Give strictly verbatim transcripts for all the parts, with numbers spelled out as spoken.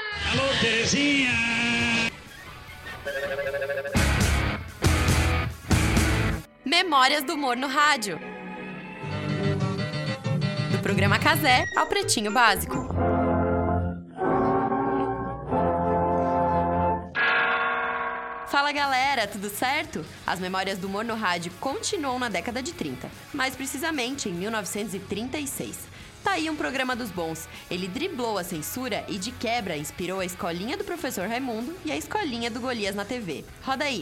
Alô, Terezinha! Memórias do Humor no Rádio. Do programa Cazé ao Pretinho Básico. Fala galera, tudo certo? As Memórias do Humor no Rádio continuam na década de trinta, mais precisamente em mil novecentos e trinta e seis. Tá aí um programa dos bons. Ele driblou a censura e de quebra inspirou a escolinha do professor Raimundo e a escolinha do Golias na T V. Roda aí!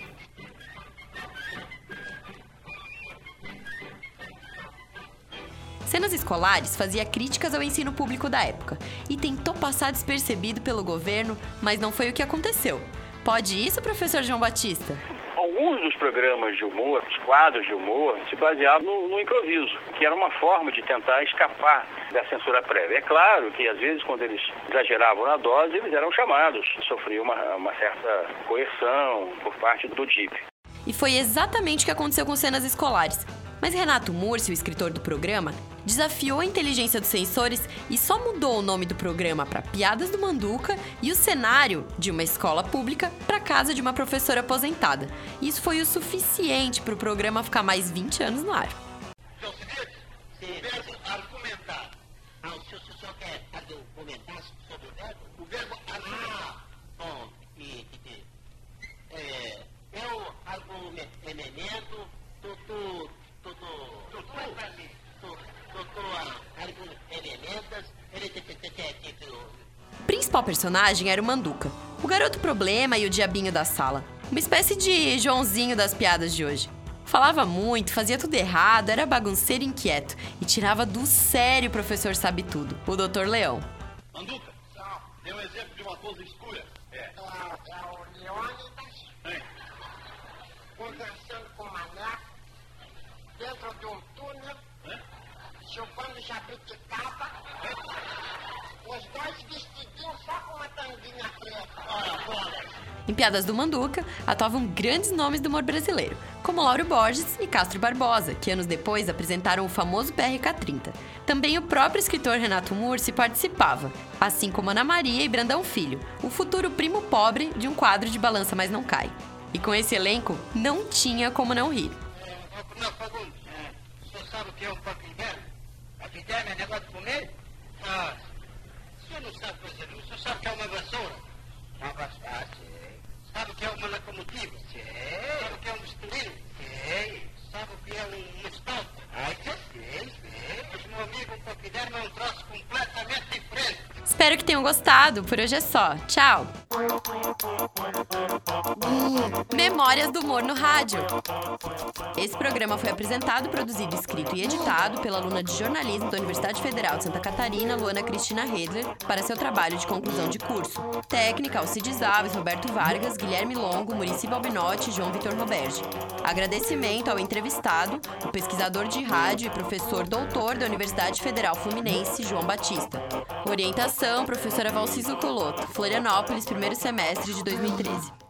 Cenas Escolares fazia críticas ao ensino público da época e tentou passar despercebido pelo governo, mas não foi o que aconteceu. Pode isso, professor João Batista? Alguns dos programas de humor, os quadros de humor, se baseavam no, no improviso, que era uma forma de tentar escapar da censura prévia. É claro que, às vezes, quando eles exageravam na dose, eles eram chamados, sofriam uma, uma certa coerção por parte do D I P. E foi exatamente o que aconteceu com Cenas Escolares. Mas Renato Mursi, o escritor do programa, desafiou a inteligência dos censores e só mudou o nome do programa para Piadas do Manduca e o cenário de uma escola pública para casa de uma professora aposentada. Isso foi o suficiente para o programa ficar mais vinte anos no ar. Seu Cidade, o verbo argumentar. Ah, o senhor só quer argumentar sobre o verbo? O verbo argumentar. Bom, e, e, é, eu argumento, tu, tu, tu, tu, tu, O principal personagem era o Manduca, o garoto problema e o diabinho da sala. Uma espécie de Joãozinho das piadas de hoje. Falava muito, fazia tudo errado, era bagunceiro e inquieto e tirava do sério o professor sabe tudo, o doutor Leão. Manduca, dê um exemplo de uma coisa escura. É. É, é o Leônidas é. Conversando com o Mané dentro de um túnel, é. Chupando jabuticaba, é. Os dois vestidinhos só com uma tanguinha preta. Olha, olha. Em Piadas do Manduca, atuavam grandes nomes do humor brasileiro, como Lauro Borges e Castro Barbosa, que anos depois apresentaram o famoso P R K trinta. Também o próprio escritor Renato Mursi participava, assim como Ana Maria e Brandão Filho, o futuro primo pobre de um quadro de Balança Mas Não Cai. E com esse elenco, não tinha como não rir. É, não, Fagundes, é, o senhor sabe o que é um paquiderme? Paquiderme é negócio de comer? Ah, o senhor não sabe coisa nenhuma, o senhor sabe o que é uma vassoura? Uma vassoura, sei. Sabe o que é uma locomotiva? Sei. Sabe o que é um estoril? Sei. Sabe o que é um, um estalto? Ai, que eu sei, sei. Mas, meu amigo, o paquiderme é um troço completamente diferente. Espero que tenham gostado. Por hoje é só. Tchau. Memórias do Humor no Rádio. Esse programa foi apresentado, produzido, escrito e editado pela aluna de jornalismo da Universidade Federal de Santa Catarina, Luana Cristina Redler, para seu trabalho de conclusão de curso. Técnica, Alcides Alves, Roberto Vargas, Guilherme Longo, Muricy Balbinotti e João Vitor Roberge. Agradecimento ao entrevistado, o pesquisador de rádio e professor doutor da Universidade Federal Fluminense, João Batista. Orientação, professora Valciso Coloto, Florianópolis, primeiro semestre de dois mil e treze.